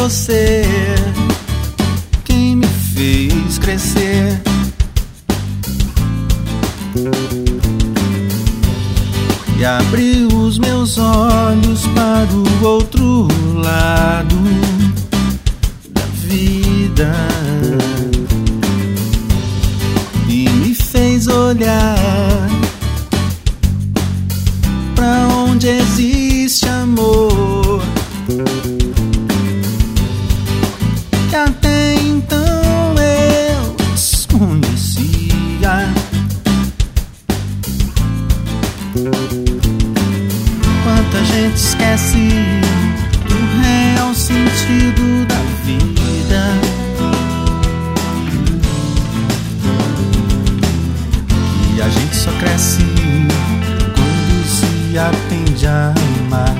você quem me fez crescer. E abri os meus olhos para o outro lado da vida e me fez olhar pra onde existe amor. Que até então eu desconhecia. Quanta gente esquece do real sentido da vida. E a gente só cresce quando se aprende a amar.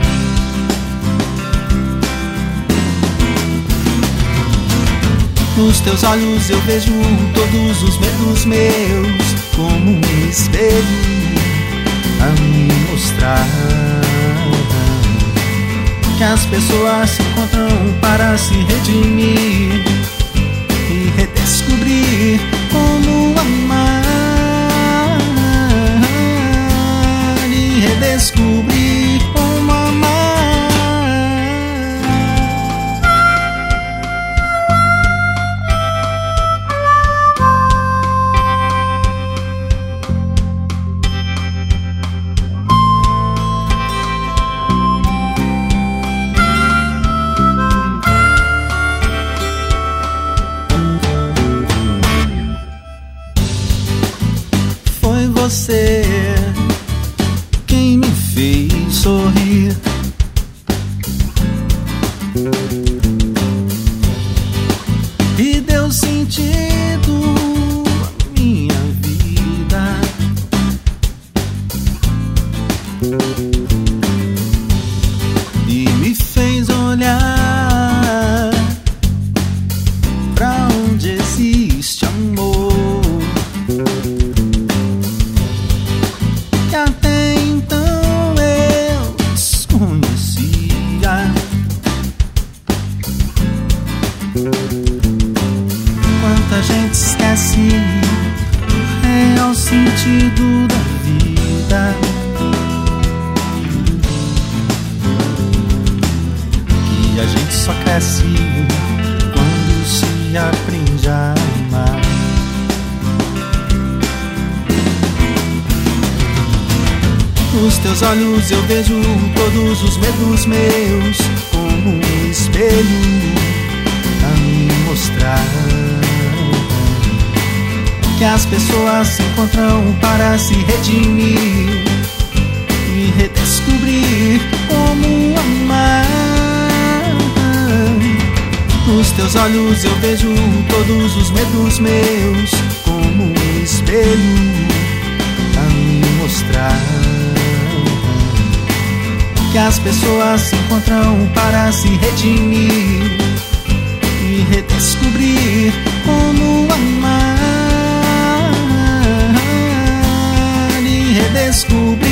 Nos teus olhos eu vejo todos os medos meus, como um espelho a me mostrar que as pessoas se encontram para se redimir e redescobrir como amar, e redescobrir como amar. Você quem me fez sorrir. E deu sentido à minha vida. E me fez olhar pra onde existe amor. Até então eu desconhecia. Quanta gente esquece o real sentido da vida. E a gente só cresce quando se aprende a amar. Nos teus olhos eu vejo todos os medos meus, como um espelho a me mostrar que as pessoas se encontram para se redimir e redescobrir como amar. Nos teus olhos eu vejo todos os medos meus, como um espelho a me mostrar que as pessoas se encontram para se redimir e redescobrir como amar, e redescobrir